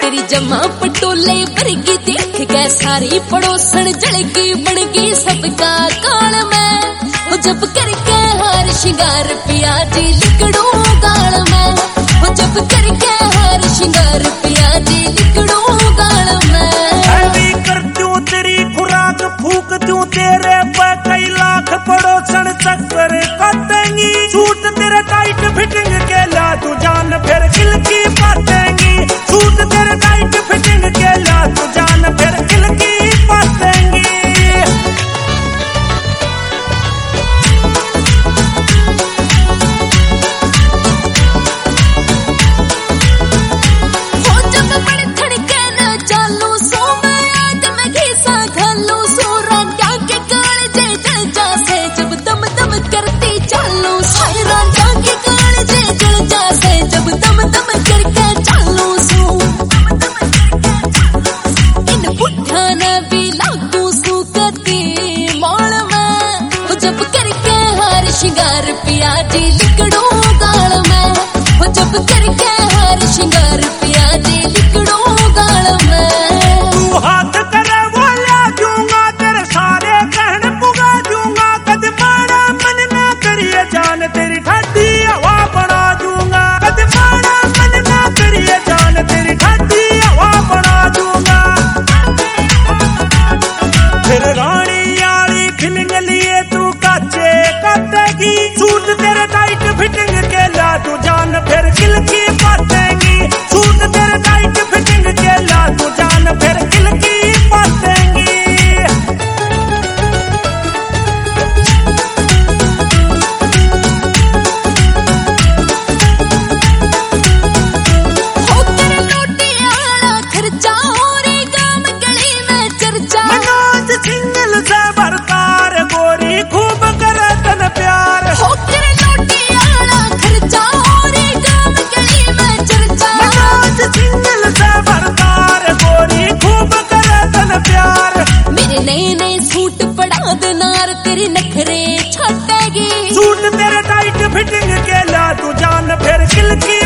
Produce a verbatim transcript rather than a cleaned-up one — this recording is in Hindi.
तेरी जमा पटोले वर्गी देख के सारी पड़ोसन जड़गी बनगी सबका काल में। वो जब करके हार श्रृंगार पिया जी लिकड़ू गाल में। वो जब करके हार श्रृंगार पिया जी लिकड़ू गाल में। ऐवी कर दूं तेरी खुराक फूक दूं तेरे पे कई लाख पड़ोसन चक्कर काटेंगी। सूट तेरे टाइट फिटिंग के ला तू जान फिर किल की पातेंगी। सूट तेरे टाइट फिटिंग के ला तू जान फिर किल की पातेंगी। श्रृंगार पिया जी लिकड़ू गाल में। वो जब करके हार श्रृंगार पिया जी लिकड़ू गाल में। तू हाथ करे वो ला दूंगा तेरे सारे कहन पुगा दूंगा। कद माड़ा मन ना करिए जान तेरी ठाठी हवा बना दूंगा। कद माड़ा मन ना करिए जान तेरी ठाठी हवा बना दूंगा। फिर रानी यारी फिलिंग लिए तू काचे काटेगी। सूट तेरे टाइट फिटिंग के ला तू जान फिर किल की पातेंगी। सूट तेरे टाइट फिटिंग के ला तू जान फिर किल की पातेंगी। हो तेरे रोटी आला खर्चा और गांव गली में चर्चा। मनोज सिंगल से बरकार गोरी खूब करे तन प्यार। हो तेरे रोटी आला खर्चा और गांव गली में चर्चा। मनोज सिंगल से बरकार गोरी खूब करे तन प्यार। मेरे नए नए सूट पड़ा दिनार तेरी नखरे छाटेगी। सूट तेरे टाइट फिटिंग के ला तू जान फिर किल की